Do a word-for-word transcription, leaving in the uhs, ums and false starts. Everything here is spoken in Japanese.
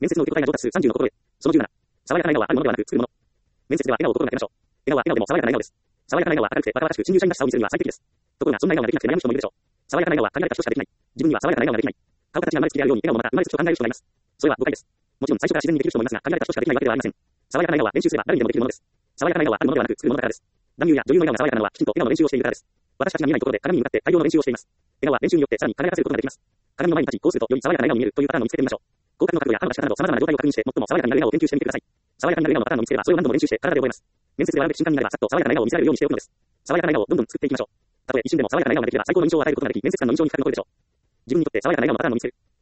面接の受け答えが上達するさんじゅうのところへ。そのじゅうなな、爽やかな笑顔はあるものではなく作るもの。面接では笑顔を心がけましょう。笑顔は笑顔でも爽やかな笑顔です。爽やかな笑顔は明るくて若々しく新入社員らしさを見せるには最適です。ところがそんな笑顔ができなくて悩む人もいるでしょう。爽やかな笑顔は限られた人しかできない。自分には爽やかな笑顔ができない。顔形が生まれつきであるように笑顔もまた生まれつきと考える人がいます。それは誤解です。もちろん最初から自然にできる人もいますが、限られた人しかできないわけではありません。爽やかな笑顔は練習すれば誰にでもできるものです。爽やかな笑顔はあるものではなく作るものだからです。男優や女優の笑顔が爽やかなのはきちんと笑顔の練習をしているからです。私たちが見えないところで鏡に向かって大量の練習をしています。笑顔は練習によってさらに輝かせることができます。鏡の前に立ち、こうするとより爽やかな笑顔に見えるというパターンを見つけてみましょう。口角の角度や歯の出し方など様々な状態を確認して、最も爽やかな笑顔を研究してみてください。爽やかな笑顔のパターンを見つければ、それを何度も練習して体で覚えます。面接で笑うべき瞬間になれば、さっと爽やかな笑顔を見せられるようにしておくのです。爽やかな笑顔をどんどん作っていきましょう。たとえ一瞬でも爽やかな笑顔ができれば最高の印象を与えることができ、面接官の印象に深く残るでしょう。自分にとって爽やかな笑顔のパターンを見つける。